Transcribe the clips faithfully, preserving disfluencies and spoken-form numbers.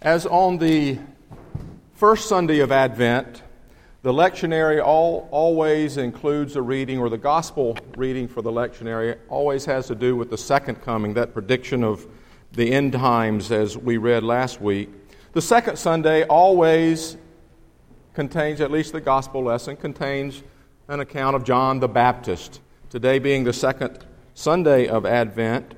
As on the first Sunday of Advent, the lectionary all, always includes a reading, or the gospel reading for the lectionary always has to do with the second coming, that prediction of the end times as we read last week. The second Sunday always contains, at least the gospel lesson, contains an account of John the Baptist. Today being the second Sunday of Advent,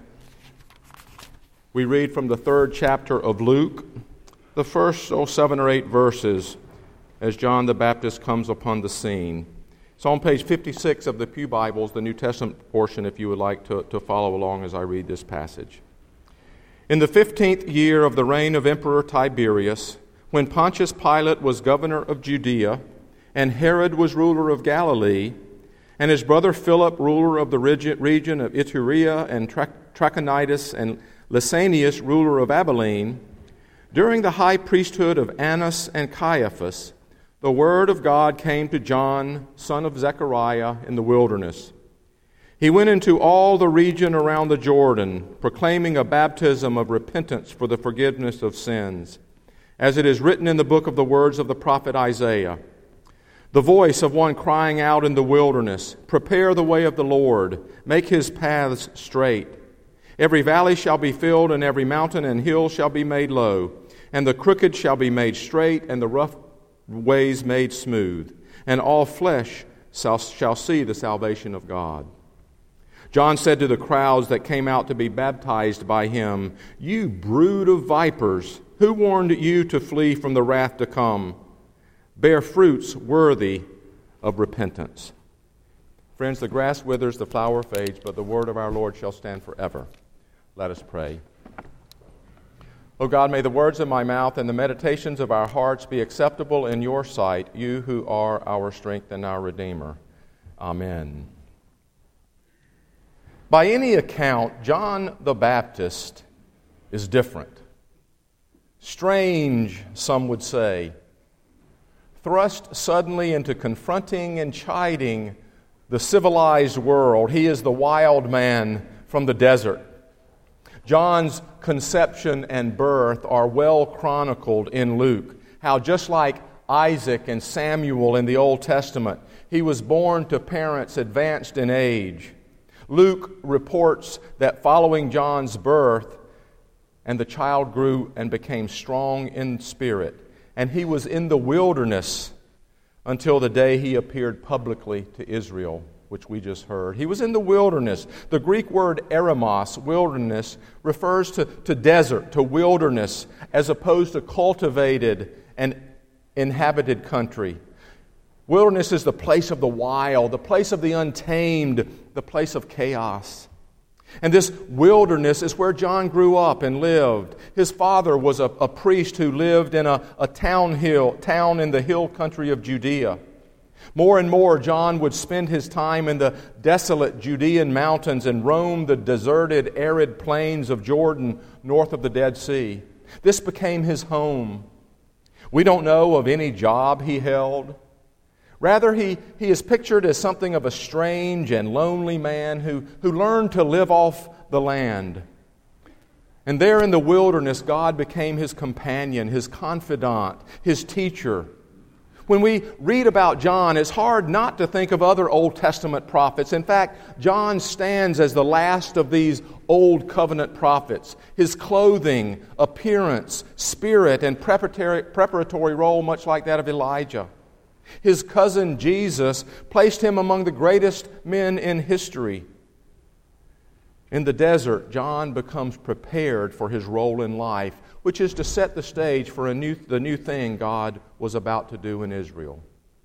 we read from the third chapter of Luke, the first oh, seven or eight verses as John the Baptist comes upon the scene. It's on page fifty-six of the Pew Bibles, the New Testament portion, if you would like to, to follow along as I read this passage. In the fifteenth year of the reign of Emperor Tiberius, when Pontius Pilate was governor of Judea, and Herod was ruler of Galilee, and his brother Philip, ruler of the region of Iturea, and Trachonitis, and Lysanias, ruler of Abilene, during the high priesthood of Annas and Caiaphas, the word of God came to John, son of Zechariah, in the wilderness. He went into all the region around the Jordan, proclaiming a baptism of repentance for the forgiveness of sins, as it is written in the book of the words of the prophet Isaiah. The voice of one crying out in the wilderness, "Prepare the way of the Lord, make his paths straight. Every valley shall be filled, and every mountain and hill shall be made low, and the crooked shall be made straight, and the rough ways made smooth, and all flesh shall, shall see the salvation of God." John said to the crowds that came out to be baptized by him, "You brood of vipers, who warned you to flee from the wrath to come? Bear fruits worthy of repentance." Friends, the grass withers, the flower fades, but the word of our Lord shall stand forever. Let us pray. O God, may the words of my mouth and the meditations of our hearts be acceptable in your sight, you who are our strength and our Redeemer. Amen. By any account, John the Baptist is different. Strange, some would say. Thrust suddenly into confronting and chiding the civilized world. He is the wild man from the desert. John's conception and birth are well chronicled in Luke. How just like Isaac and Samuel in the Old Testament, he was born to parents advanced in age. Luke reports that following John's birth, and the child grew and became strong in spirit, and he was in the wilderness until the day he appeared publicly to Israel, which we just heard. He was in the wilderness. The Greek word eremos, wilderness, refers to, to desert, to wilderness, as opposed to cultivated and inhabited country. Wilderness is the place of the wild, the place of the untamed, the place of chaos. And this wilderness is where John grew up and lived. His father was a, a priest who lived in a, a town hill, town in the hill country of Judea. More and more, John would spend his time in the desolate Judean mountains and roam the deserted, arid plains of Jordan north of the Dead Sea. This became his home. We don't know of any job he held. Rather, he, he is pictured as something of a strange and lonely man who, who learned to live off the land. And there in the wilderness, God became his companion, his confidant, his teacher. When we read about John, it's hard not to think of other Old Testament prophets. In fact, John stands as the last of these Old Covenant prophets. His clothing, appearance, spirit, and preparatory, preparatory role, much like that of Elijah. His cousin Jesus placed him among the greatest men in history. In the desert, John becomes prepared for his role in life, which is to set the stage for a new, the new thing God was about to do in Israel.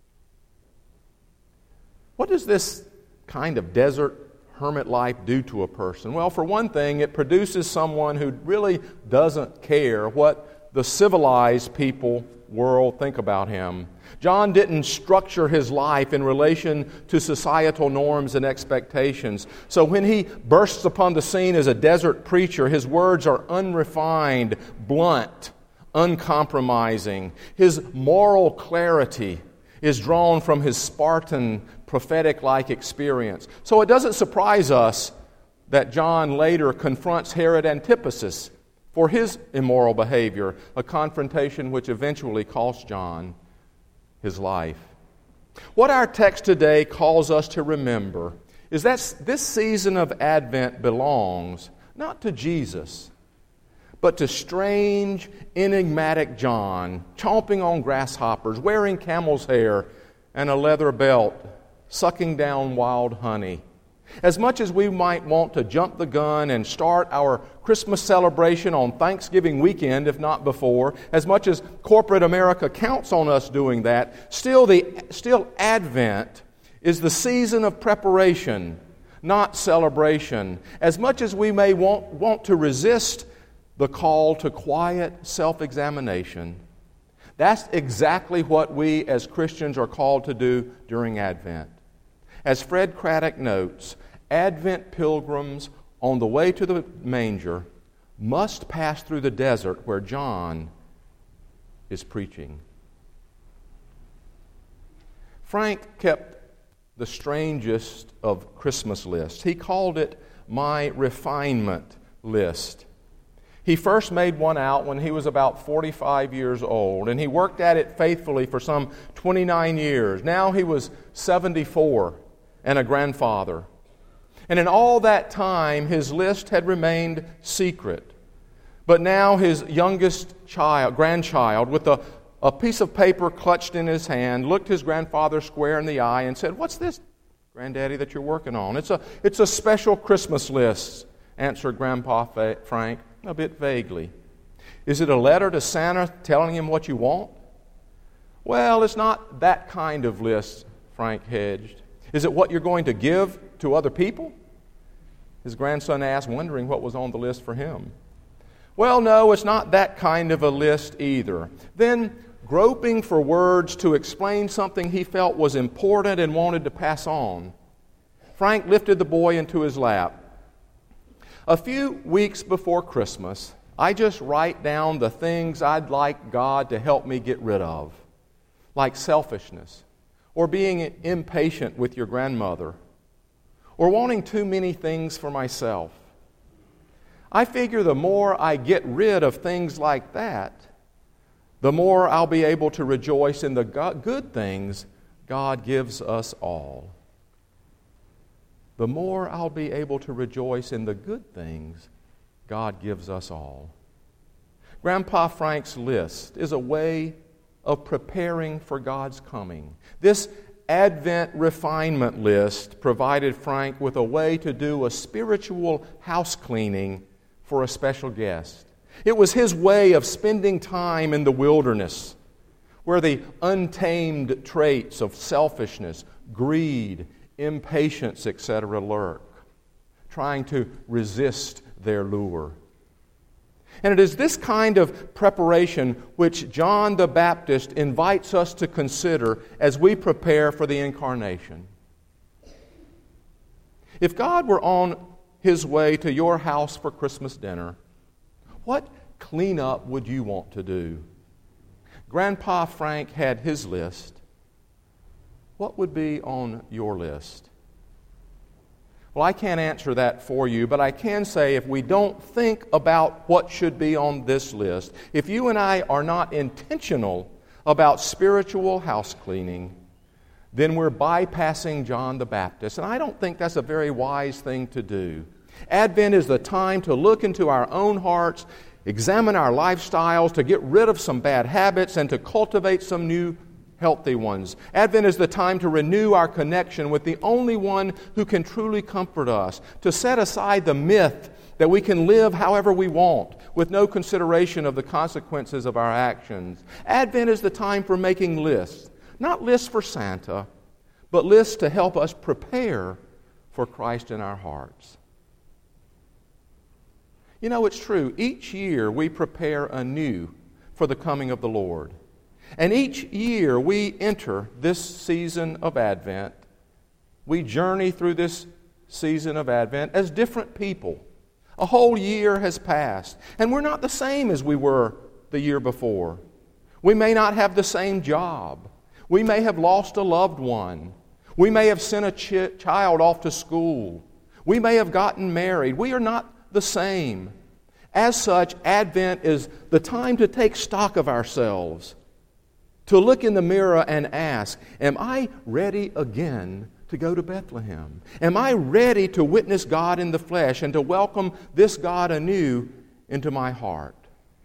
What does this kind of desert hermit life do to a person? Well, for one thing, it produces someone who really doesn't care what the civilized people world think about him. John didn't structure his life in relation to societal norms and expectations. So when he bursts upon the scene as a desert preacher, his words are unrefined, blunt, uncompromising. His moral clarity is drawn from his Spartan, prophetic-like experience. So it doesn't surprise us that John later confronts Herod Antipas, for his immoral behavior, a confrontation which eventually cost John his life. What our text today calls us to remember is that this season of Advent belongs not to Jesus, but to strange, enigmatic John, chomping on grasshoppers, wearing camel's hair and a leather belt, sucking down wild honey. As much as we might want to jump the gun and start our Christmas celebration on Thanksgiving weekend, if not before, as much as corporate America counts on us doing that, still the still Advent is the season of preparation, not celebration. As much as we may want, want to resist the call to quiet self-examination, that's exactly what we as Christians are called to do during Advent. As Fred Craddock notes, Advent pilgrims on the way to the manger must pass through the desert where John is preaching. Frank kept the strangest of Christmas lists. He called it my refinement list. He first made one out when he was about forty-five years old, and he worked at it faithfully for some twenty-nine years. Now he was seventy-four and a grandfather. And in all that time, his list had remained secret. But now his youngest child, grandchild, with a, a piece of paper clutched in his hand, looked his grandfather square in the eye and said, "What's this, Granddaddy, that you're working on?" It's a, it's a special Christmas list, answered Grandpa Frank, a bit vaguely. "Is it a letter to Santa telling him what you want?" "Well, it's not that kind of list," Frank hedged. "Is it what you're going to give to other people?" His grandson asked, wondering what was on the list for him. "Well, no, it's not that kind of a list either." Then, groping for words to explain something he felt was important and wanted to pass on, Frank lifted the boy into his lap. "A few weeks before Christmas, I just write down the things I'd like God to help me get rid of, like selfishness, or being impatient with your grandmother, or wanting too many things for myself. I figure the more I get rid of things like that, the more I'll be able to rejoice in the good things God gives us all. The more I'll be able to rejoice in the good things God gives us all." Grandpa Frank's list is a way of preparing for God's coming. This Advent refinement list provided Frank with a way to do a spiritual house cleaning for a special guest. It was his way of spending time in the wilderness, where the untamed traits of selfishness, greed, impatience, et cetera lurk, trying to resist their lure. And it is this kind of preparation which John the Baptist invites us to consider as we prepare for the Incarnation. If God were on His way to your house for Christmas dinner, what cleanup would you want to do? Grandpa Frank had his list. What would be on your list? Well, I can't answer that for you, but I can say if we don't think about what should be on this list, if you and I are not intentional about spiritual house cleaning, then we're bypassing John the Baptist. And I don't think that's a very wise thing to do. Advent is the time to look into our own hearts, examine our lifestyles, to get rid of some bad habits, and to cultivate some new healthy ones. Advent is the time to renew our connection with the only one who can truly comfort us, to set aside the myth that we can live however we want with no consideration of the consequences of our actions. Advent is the time for making lists, not lists for Santa, but lists to help us prepare for Christ in our hearts. You know, it's true. Each year we prepare anew for the coming of the Lord. And each year we enter this season of Advent. We journey through this season of Advent as different people. A whole year has passed, and we're not the same as we were the year before. We may not have the same job. We may have lost a loved one. We may have sent a ch- child off to school. We may have gotten married. We are not the same. As such, Advent is the time to take stock of ourselves, to look in the mirror and ask, am I ready again to go to Bethlehem? Am I ready to witness God in the flesh and to welcome this God anew into my heart?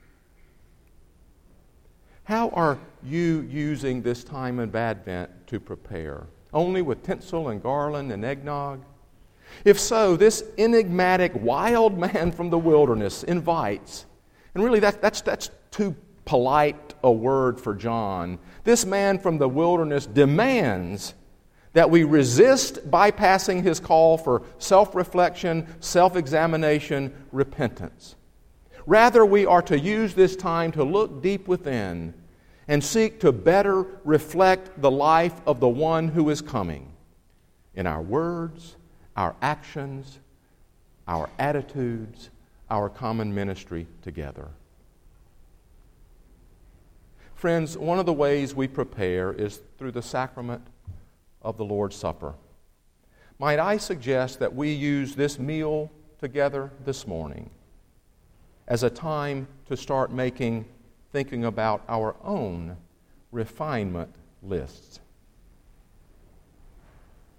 How are you using this time of Advent to prepare? Only with tinsel and garland and eggnog? If so, this enigmatic wild man from the wilderness invites, and really that, that's, that's too polite a word for John. This man from the wilderness demands that we resist bypassing his call for self-reflection, self-examination, repentance. Rather, we are to use this time to look deep within and seek to better reflect the life of the one who is coming in our words, our actions, our attitudes, our common ministry together. Friends, one of the ways we prepare is through the sacrament of the Lord's Supper. Might I suggest that we use this meal together this morning as a time to start making, thinking about our own refinement lists.